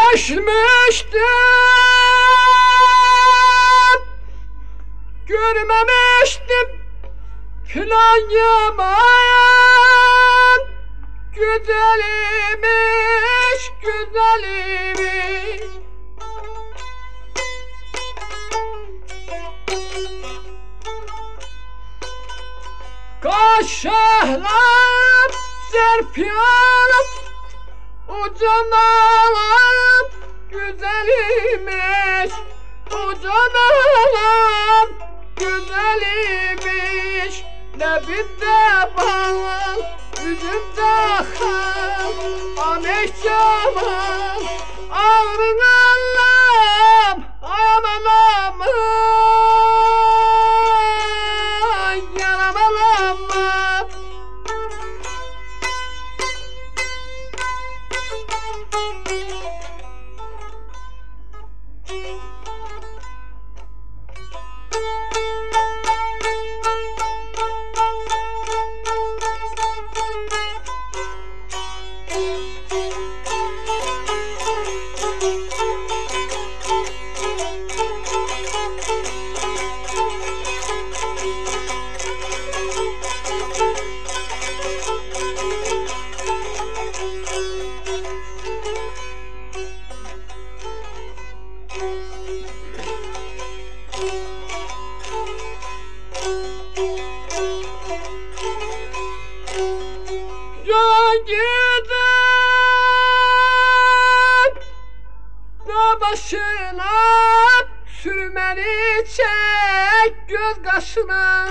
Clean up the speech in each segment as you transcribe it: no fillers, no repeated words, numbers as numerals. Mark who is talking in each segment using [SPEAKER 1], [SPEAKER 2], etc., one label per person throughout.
[SPEAKER 1] Aşmıştım, görmemiştim filan yaman. Güzelmiş, güzelmiş. Kaşlarım serpiyorum, ucunalım güzelmiş, ucunalım güzelmiş. Lebinde bal, yüzünde hal, ameş camal, ağrın Allah'ım, aman aman, yanam alamam. Başına sürmeni çek göz kaşına.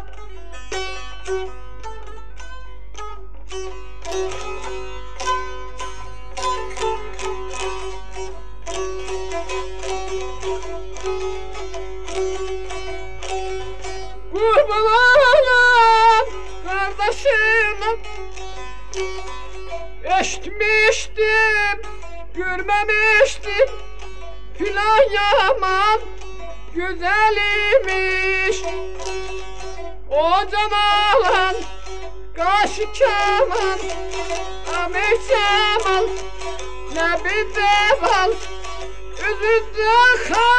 [SPEAKER 1] Kurban olam kardeşim, eşitmiştim, görmemiştim filan yaman güzelmiş. O canalan kaşı keman, ameş cemal, lebinde bal, üzünde hal.